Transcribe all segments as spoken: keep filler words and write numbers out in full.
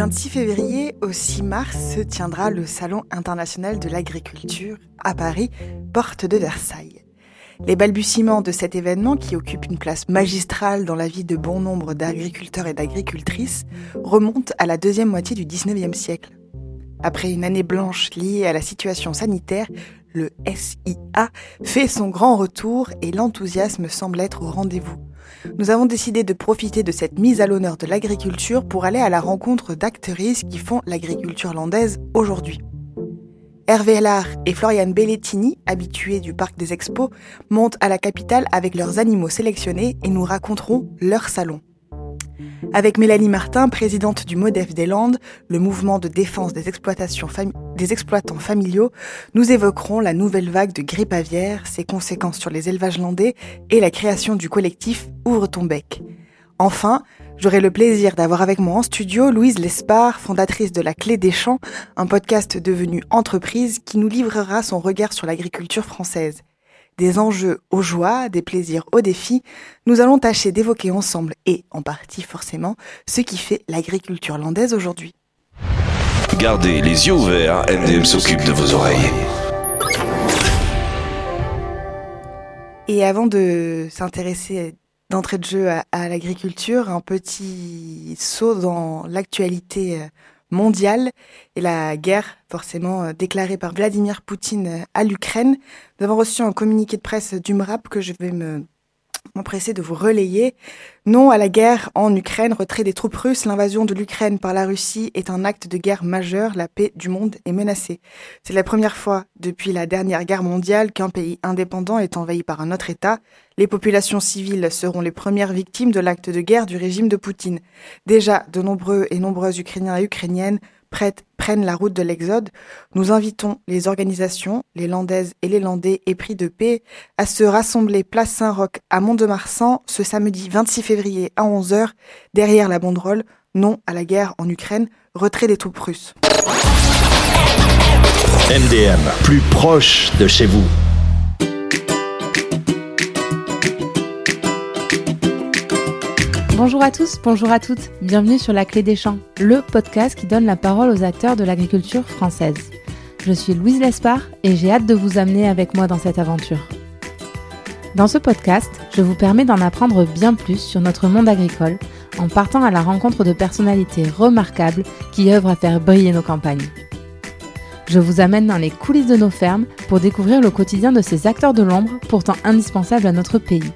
vingt-six février au six mars se tiendra le Salon international de l'agriculture à Paris, porte de Versailles. Les balbutiements de cet événement, qui occupe une place magistrale dans la vie de bon nombre d'agriculteurs et d'agricultrices, remontent à la deuxième moitié du dix-neuvième siècle. Après une année blanche liée à la situation sanitaire, le S I A fait son grand retour et l'enthousiasme semble être au rendez-vous. Nous avons décidé de profiter de cette mise à l'honneur de l'agriculture pour aller à la rencontre d'actrices qui font l'agriculture landaise aujourd'hui. Hervé Hellard et Floriane Bellettini, habitués du Parc des Expos, montent à la capitale avec leurs animaux sélectionnés et nous raconteront leur salon. Avec Mélanie Martin, présidente du MODEF des Landes, le mouvement de défense des, exploitations fami- des exploitants familiaux, nous évoquerons la nouvelle vague de grippe aviaire, ses conséquences sur les élevages landais et la création du collectif Ouvre ton bec. Enfin, j'aurai le plaisir d'avoir avec moi en studio Louise Lespard, fondatrice de La Clé des Champs, un podcast devenu entreprise qui nous livrera son regard sur l'agriculture française. Des enjeux aux joies, des plaisirs aux défis, nous allons tâcher d'évoquer ensemble, et en partie forcément, ce qui fait l'agriculture landaise aujourd'hui. Gardez les yeux ouverts, M D M s'occupe de vos oreilles. Et avant de s'intéresser d'entrée de jeu à, à l'agriculture, un petit saut dans l'actualité mondiale et la guerre forcément déclarée par Vladimir Poutine à l'Ukraine. Nous avons reçu un communiqué de presse du M R A P que je vais me, m'empresser de vous relayer. Non à la guerre en Ukraine, retrait des troupes russes, l'invasion de l'Ukraine par la Russie est un acte de guerre majeur, la paix du monde est menacée. C'est la première fois depuis la dernière guerre mondiale qu'un pays indépendant est envahi par un autre État. Les populations civiles seront les premières victimes de l'acte de guerre du régime de Poutine. Déjà, de nombreux et nombreuses Ukrainiens et Ukrainiennes prêtes, prennent la route de l'exode. Nous invitons les organisations, les Landaises et les Landais épris de paix, à se rassembler place Saint-Roch à Mont-de-Marsan ce samedi vingt-six février à onze heures, derrière la banderole « Non à la guerre en Ukraine, retrait des troupes russes ». M D M, plus proche de chez vous. Bonjour à tous, bonjour à toutes, bienvenue sur La Clé des Champs, le podcast qui donne la parole aux acteurs de l'agriculture française. Je suis Louise Lespard et j'ai hâte de vous amener avec moi dans cette aventure. Dans ce podcast, je vous permets d'en apprendre bien plus sur notre monde agricole en partant à la rencontre de personnalités remarquables qui œuvrent à faire briller nos campagnes. Je vous amène dans les coulisses de nos fermes pour découvrir le quotidien de ces acteurs de l'ombre pourtant indispensables à notre pays.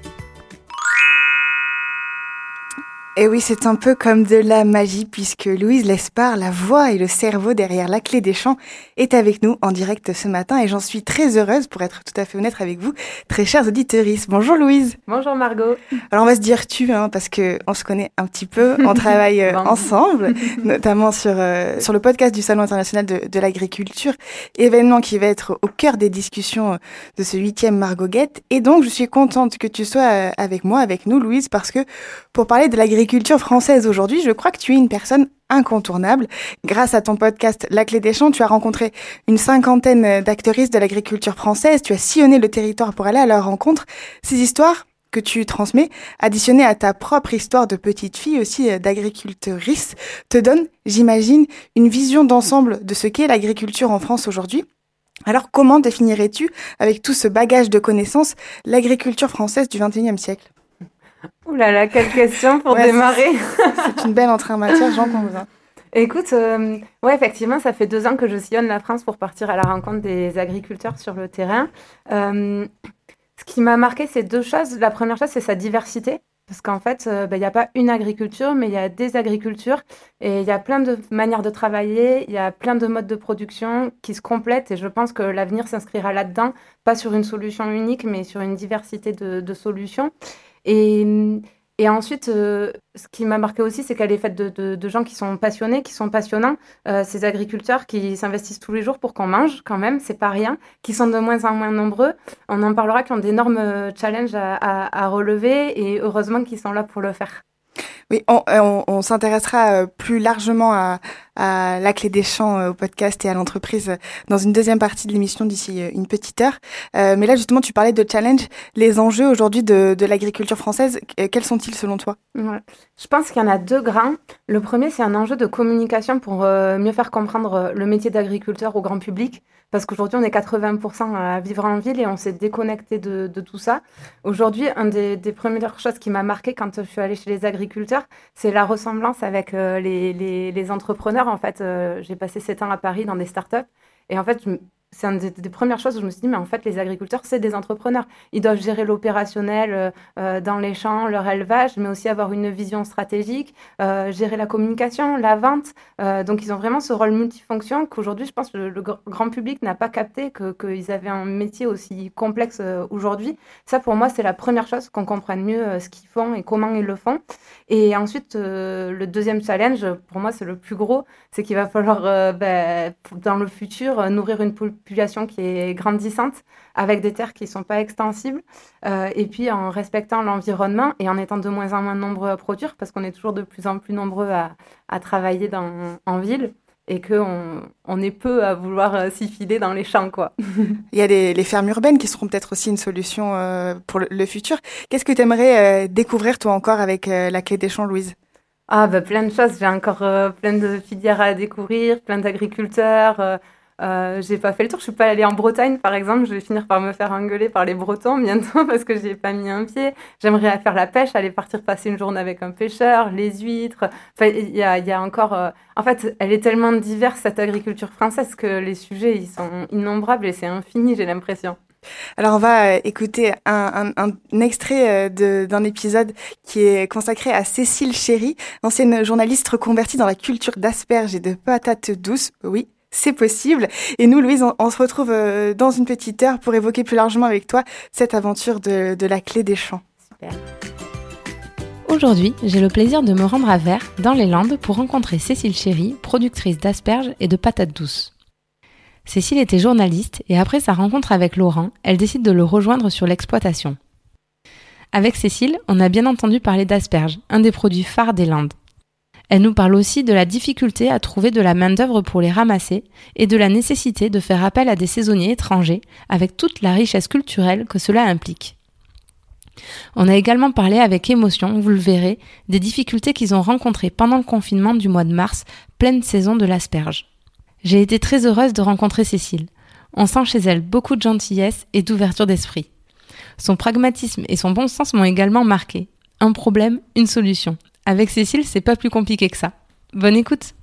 Et oui, c'est un peu comme de la magie puisque Louise Lespard, la voix et le cerveau derrière La Clé des Champs, est avec nous en direct ce matin et j'en suis très heureuse, pour être tout à fait honnête avec vous, très chers auditeurs. Bonjour Louise. Bonjour Margot. Alors on va se dire tu, hein, parce que on se connaît un petit peu, on travaille euh, ensemble, notamment sur euh, sur le podcast du Salon international de, de l'agriculture, événement qui va être au cœur des discussions de ce huitième Margoguette. Et donc je suis contente que tu sois euh, avec moi, avec nous Louise, parce que pour parler de l'agriculture L'agriculture française aujourd'hui, je crois que tu es une personne incontournable. Grâce à ton podcast La Clé des Champs, tu as rencontré une cinquantaine d'actrices de l'agriculture française, tu as sillonné le territoire pour aller à leur rencontre. Ces histoires que tu transmets, additionnées à ta propre histoire de petite fille aussi d'agricultrice, te donnent, j'imagine, une vision d'ensemble de ce qu'est l'agriculture en France aujourd'hui. Alors comment définirais-tu, avec tout ce bagage de connaissances, l'agriculture française du vingt et unième siècle ? Ouh là là, quelle question pour ouais, démarrer. C'est, c'est une belle entrée en matière, j'en conviens. Écoute, euh, ouais, effectivement, ça fait deux ans que je sillonne la France pour partir à la rencontre des agriculteurs sur le terrain. Euh, ce qui m'a marqué, c'est deux choses. La première chose, c'est sa diversité. Parce qu'en fait, il euh, n'y a pas une agriculture, mais il y a des agricultures. Et il y a plein de manières de travailler, il y a plein de modes de production qui se complètent. Et je pense que l'avenir s'inscrira là-dedans, pas sur une solution unique, mais sur une diversité de, de solutions. Et, et ensuite, euh, ce qui m'a marqué aussi, c'est qu'elle est faite de, de, de gens qui sont passionnés, qui sont passionnants. Euh, ces agriculteurs qui s'investissent tous les jours pour qu'on mange, quand même, c'est pas rien, qui sont de moins en moins nombreux. On en parlera, qui ont d'énormes challenges à, à, à relever et heureusement qu'ils sont là pour le faire. Oui, on, on, on s'intéressera plus largement à, à La Clé des Champs, au podcast et à l'entreprise dans une deuxième partie de l'émission d'ici une petite heure. Euh, mais là, justement, tu parlais de challenge. Les enjeux aujourd'hui de, de l'agriculture française, quels sont-ils selon toi ? Ouais. Je pense qu'il y en a deux grands. Le premier, c'est un enjeu de communication pour euh, mieux faire comprendre le métier d'agriculteur au grand public. Parce qu'aujourd'hui, on est quatre-vingts pour cent à vivre en ville et on s'est déconnecté de, de tout ça. Aujourd'hui, un des, des premières choses qui m'a marqué quand je suis allée chez les agriculteurs, c'est la ressemblance avec euh, les, les, les entrepreneurs. En fait, euh, j'ai passé sept ans à Paris dans des startups. Et en fait, je, c'est une des, des premières choses où je me suis dit, mais en fait, les agriculteurs, c'est des entrepreneurs. Ils doivent gérer l'opérationnel euh, dans les champs, leur élevage, mais aussi avoir une vision stratégique, euh, gérer la communication, la vente. Euh, donc, ils ont vraiment ce rôle multifonction qu'aujourd'hui, je pense que le, le grand public n'a pas capté que, qu'ils avaient un métier aussi complexe euh, aujourd'hui. Ça, pour moi, c'est la première chose, qu'on comprenne mieux euh, ce qu'ils font et comment ils le font. Et ensuite, euh, le deuxième challenge, pour moi, c'est le plus gros, c'est qu'il va falloir, euh, ben, dans le futur, nourrir une population qui est grandissante, avec des terres qui ne sont pas extensibles, euh, et puis en respectant l'environnement et en étant de moins en moins nombreux à produire, parce qu'on est toujours de plus en plus nombreux à, à travailler dans, en ville, et qu'on on est peu à vouloir euh, s'y filer dans les champs, quoi. Il y a les, les fermes urbaines qui seront peut-être aussi une solution euh, pour le, le futur. Qu'est-ce que tu aimerais euh, découvrir, toi, encore, avec euh, La Clé des Champs, Louise ? Ah, bah, plein de choses. J'ai encore euh, plein de filières à découvrir, plein d'agriculteurs. Euh, euh, j'ai pas fait le tour. Je suis pas allée en Bretagne, par exemple. Je vais finir par me faire engueuler par les Bretons bientôt parce que j'y ai pas mis un pied. J'aimerais faire la pêche, aller partir passer une journée avec un pêcheur, les huîtres. Enfin, il y a, il y a encore... Euh... En fait, elle est tellement diverse, cette agriculture française, que les sujets, ils sont innombrables et c'est infini, j'ai l'impression. Alors on va écouter un, un, un extrait de, d'un épisode qui est consacré à Cécile Chéry, ancienne journaliste reconvertie dans la culture d'asperges et de patates douces. Oui, c'est possible. Et nous, Louise, on, on se retrouve dans une petite heure pour évoquer plus largement avec toi cette aventure de, de La Clé des Champs. Super. Aujourd'hui, j'ai le plaisir de me rendre à Vert, dans les Landes, pour rencontrer Cécile Chéry, productrice d'asperges et de patates douces. Cécile était journaliste et après sa rencontre avec Laurent, elle décide de le rejoindre sur l'exploitation. Avec Cécile, on a bien entendu parler d'asperges, un des produits phares des Landes. Elle nous parle aussi de la difficulté à trouver de la main-d'œuvre pour les ramasser et de la nécessité de faire appel à des saisonniers étrangers avec toute la richesse culturelle que cela implique. On a également parlé avec émotion, vous le verrez, des difficultés qu'ils ont rencontrées pendant le confinement du mois de mars, pleine saison de l'asperge. J'ai été très heureuse de rencontrer Cécile. On sent chez elle beaucoup de gentillesse et d'ouverture d'esprit. Son pragmatisme et son bon sens m'ont également marqué. Un problème, une solution. Avec Cécile, c'est pas plus compliqué que ça. Bonne écoute!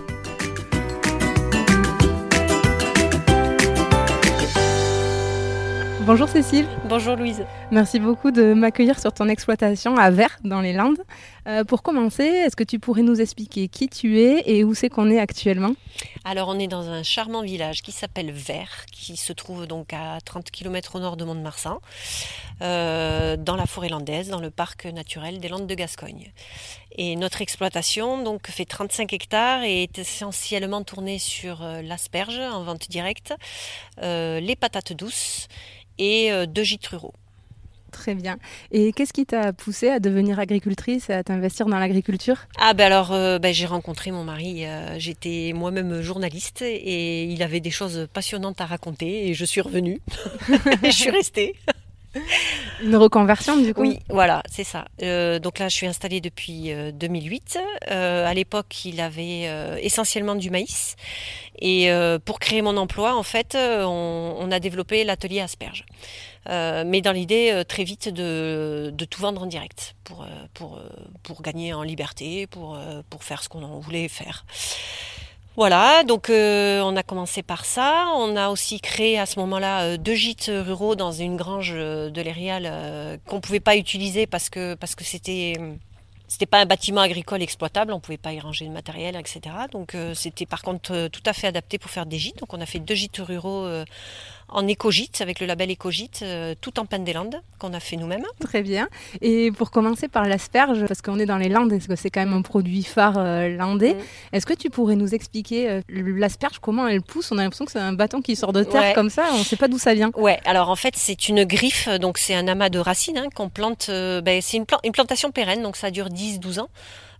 Bonjour Cécile. Bonjour Louise. Merci beaucoup de m'accueillir sur ton exploitation à Vert, dans les Landes. Euh, pour commencer, est-ce que tu pourrais nous expliquer qui tu es et où c'est qu'on est actuellement ? Alors on est dans un charmant village qui s'appelle Vert, qui se trouve donc à trente kilomètres au nord de Mont-de-Marsan, euh, dans la forêt landaise, dans le parc naturel des Landes de Gascogne. Et notre exploitation donc, fait trente-cinq hectares et est essentiellement tournée sur euh, l'asperge en vente directe, euh, les patates douces et euh, deux gîtes ruraux. Très bien. Et qu'est-ce qui t'a poussée à devenir agricultrice, à t'investir dans l'agriculture ? Ah ben alors, euh, ben j'ai rencontré mon mari, euh, j'étais moi-même journaliste et il avait des choses passionnantes à raconter et je suis revenue et je suis restée. Une reconversion du coup ? Oui, voilà, c'est ça. Euh, donc là, je suis installée depuis euh, deux mille huit. Euh, à l'époque, il avait euh, essentiellement du maïs. Et euh, pour créer mon emploi, en fait, on, on a développé l'atelier asperges. Euh, mais dans l'idée, euh, très vite, de, de tout vendre en direct pour, euh, pour, euh, pour gagner en liberté, pour, euh, pour faire ce qu'on en voulait faire. Voilà, donc euh, on a commencé par ça. On a aussi créé à ce moment-là euh, deux gîtes ruraux dans une grange euh, de l'Érial euh, qu'on ne pouvait pas utiliser parce que, parce que c'était, c'était pas un bâtiment agricole exploitable, on ne pouvait pas y ranger le matériel, et cetera. Donc euh, c'était par contre euh, tout à fait adapté pour faire des gîtes. Donc on a fait deux gîtes ruraux euh, en éco-gîte, avec le label éco-gîte, euh, tout en Pen des Landes, qu'on a fait nous-mêmes. Très bien. Et pour commencer par l'asperge, parce qu'on est dans les Landes, est-ce que c'est quand même un produit phare euh, landais, mmh. Est-ce que tu pourrais nous expliquer euh, l'asperge, comment elle pousse ? On a l'impression que c'est un bâton qui sort de terre ouais. Comme ça, on ne sait pas d'où ça vient. Ouais, alors en fait, c'est une griffe, donc c'est un amas de racines hein, qu'on plante, euh, ben, c'est une, plan- une plantation pérenne, donc ça dure dix à douze ans.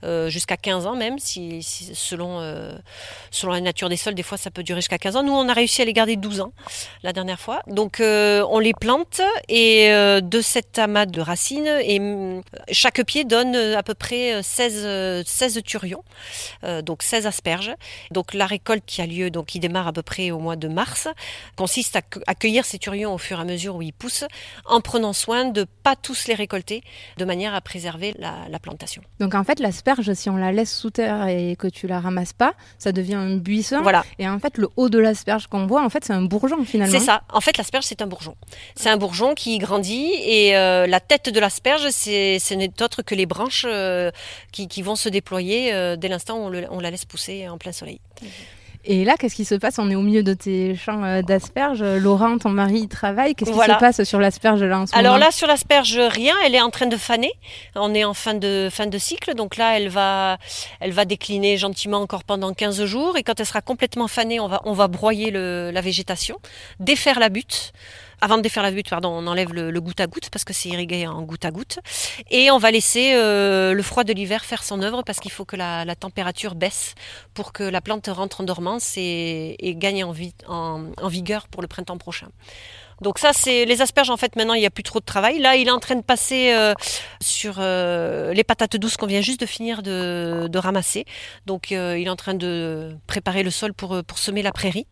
euh, jusqu'à quinze ans même, si, si, selon, euh, selon la nature des sols, des fois ça peut durer jusqu'à quinze ans. Nous, on a réussi à les garder douze ans la dernière fois. Donc, euh, on les plante et euh, de cet amas de racines, et euh, chaque pied donne à peu près seize, seize turions, euh, donc seize asperges. Donc, la récolte qui a lieu, donc qui démarre à peu près au mois de mars, consiste à, à cueillir ces turions au fur et à mesure où ils poussent, en prenant soin de pas tous les récolter, de manière à préserver la, la plantation. Donc en fait, l'asperge, si on la laisse sous terre et que tu la ramasses pas, ça devient un buisson. Voilà. Et en fait, le haut de l'asperge qu'on voit, en fait, c'est un bourgeon finalement. C'est ça. En fait, l'asperge, c'est un bourgeon. C'est un bourgeon qui grandit et euh, la tête de l'asperge, c'est, ce n'est autre que les branches euh, qui, qui vont se déployer euh, dès l'instant où on, le, on la laisse pousser en plein soleil. Mmh. Et là, qu'est-ce qui se passe? On est au milieu de tes champs d'asperges. Laurent, ton mari, il travaille. Qu'est-ce voilà. qui se passe sur l'asperge là en ce Alors moment? là, sur l'asperge, rien. Elle est en train de faner. On est en fin de, fin de cycle. Donc là, elle va, elle va décliner gentiment encore pendant quinze jours. Et quand elle sera complètement fanée, on va, on va broyer le, la végétation, défaire la butte. Avant de défaire la butte, pardon, on enlève le, le goutte à goutte parce que c'est irrigué en goutte à goutte. Et on va laisser euh, le froid de l'hiver faire son œuvre parce qu'il faut que la, la température baisse pour que la plante rentre en dormance et, et gagne en, vi- en, en vigueur pour le printemps prochain. Donc ça, c'est les asperges. En fait, maintenant, il n'y a plus trop de travail. Là, il est en train de passer euh, sur euh, les patates douces qu'on vient juste de finir de, de ramasser. Donc, euh, il est en train de préparer le sol pour, pour semer la prairie.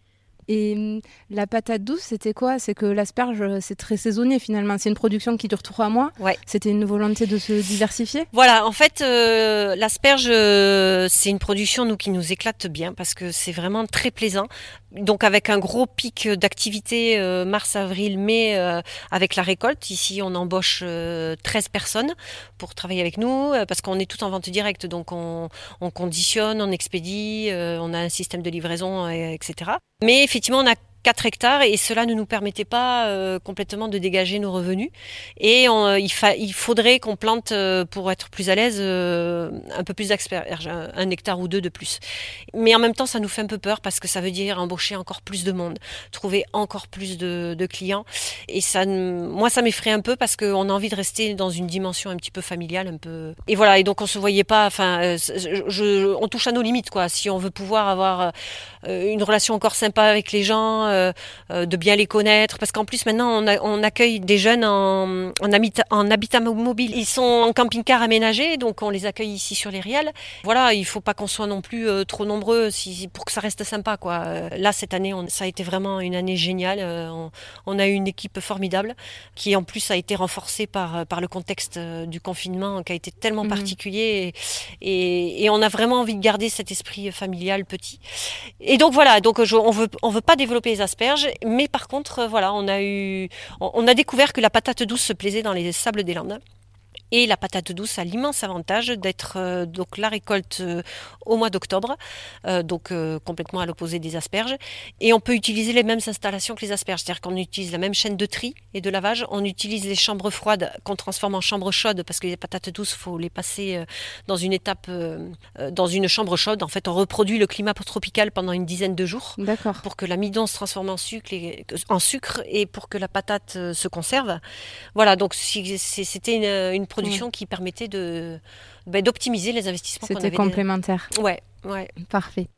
Et la patate douce, c'était quoi? C'est que l'asperge, c'est très saisonnier finalement. C'est une production qui dure trois mois. Ouais. C'était une volonté de se diversifier. Voilà, en fait, euh, l'asperge, euh, c'est une production nous qui nous éclate bien parce que c'est vraiment très plaisant. Donc avec un gros pic d'activité euh, mars, avril, mai euh, avec la récolte. Ici, on embauche euh, treize personnes pour travailler avec nous euh, parce qu'on est tout en vente directe. Donc on, on conditionne, on expédie, euh, on a un système de livraison, euh, et cetera. Mais effectivement, on a quatre hectares et cela ne nous permettait pas euh, complètement de dégager nos revenus et on, il, fa- il faudrait qu'on plante euh, pour être plus à l'aise euh, un peu plus d'asperges, un, un hectare ou deux de plus. Mais en même temps, ça nous fait un peu peur parce que ça veut dire embaucher encore plus de monde, trouver encore plus de, de clients et ça, moi, ça m'effraie un peu parce qu'on a envie de rester dans une dimension un petit peu familiale, un peu. Et voilà, et donc on se voyait pas. Enfin, je, je, on touche à nos limites, quoi. Si on veut pouvoir avoir euh, une relation encore sympa avec les gens. Euh, euh, de bien les connaître, parce qu'en plus maintenant on, a, on accueille des jeunes en, en, habitat, en habitat mobile. Ils sont en camping-car aménagé, donc on les accueille ici sur les Riales. Voilà, il faut pas qu'on soit non plus euh, trop nombreux si, pour que ça reste sympa, quoi. Euh, là cette année, on, ça a été vraiment une année géniale. Euh, on, on a eu une équipe formidable qui en plus a été renforcée par, par le contexte euh, du confinement qui a été tellement mmh. particulier et, et, et on a vraiment envie de garder cet esprit familial petit. Et donc voilà, donc je, on veut, on veut pas développer les asperges, mais par contre, voilà, on a eu, on, on a découvert que la patate douce se plaisait dans les sables des Landes. Et la patate douce a l'immense avantage d'être euh, donc la récolte euh, au mois d'octobre, euh, donc euh, complètement à l'opposé des asperges. Et on peut utiliser les mêmes installations que les asperges, c'est-à-dire qu'on utilise la même chaîne de tri et de lavage. On utilise les chambres froides qu'on transforme en chambres chaudes parce que les patates douces, faut les passer euh, dans une étape, euh, dans une chambre chaude. En fait, on reproduit le climat tropical pendant une dizaine de jours. D'accord. Pour que l'amidon se transforme en sucre, et, en sucre et pour que la patate euh, se conserve. Voilà, donc si, c'était une, une production Production qui permettait de, bah, d'optimiser les investissements qu'on avait. C'était complémentaire. Des... Ouais, ouais. Parfait.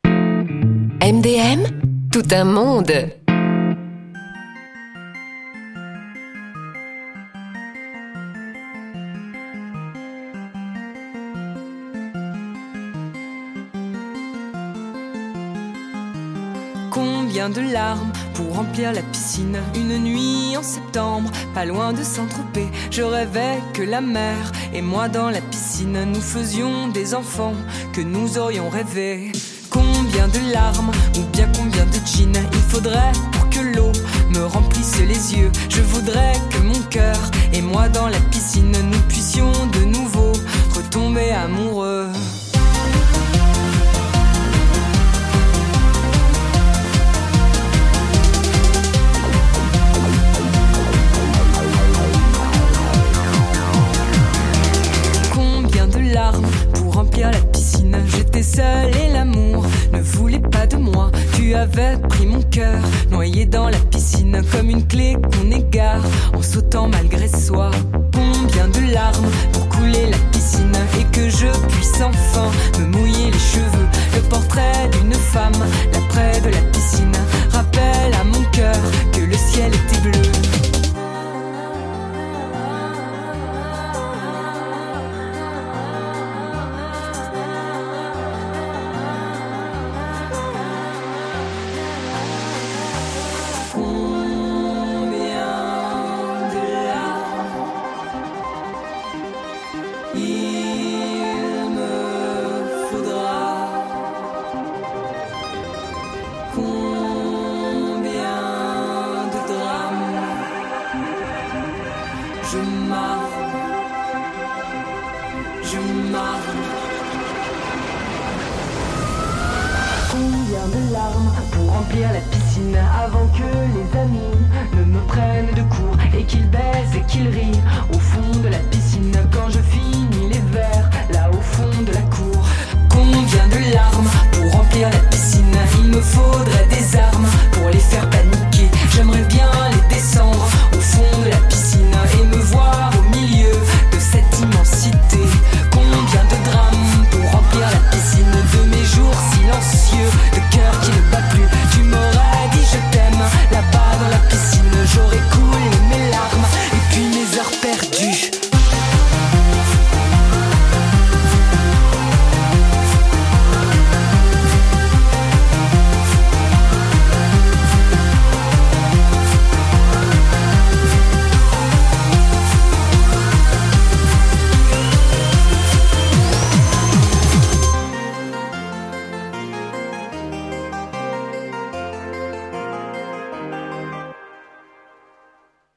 M D M, tout un monde. Combien de larmes pour remplir la piscine. Une nuit en septembre, pas loin de Saint-Tropez, je rêvais que la mer et moi dans la piscine, nous faisions des enfants que nous aurions rêvé. Combien de larmes ou bien combien de gin il faudrait pour que l'eau me remplisse les yeux. Je voudrais que mon cœur et moi dans la piscine, nous puissions de nouveau retomber amoureux. Pour remplir la piscine, j'étais seule et l'amour ne voulait pas de moi. Tu avais pris mon cœur, noyé dans la piscine, comme une clé qu'on égare en sautant malgré soi. Combien de larmes pour couler la piscine et que je puisse enfin Je marre, je marre. Combien de larmes pour remplir la piscine avant que les amis ne me prennent de court et qu'ils baisent et qu'ils rient au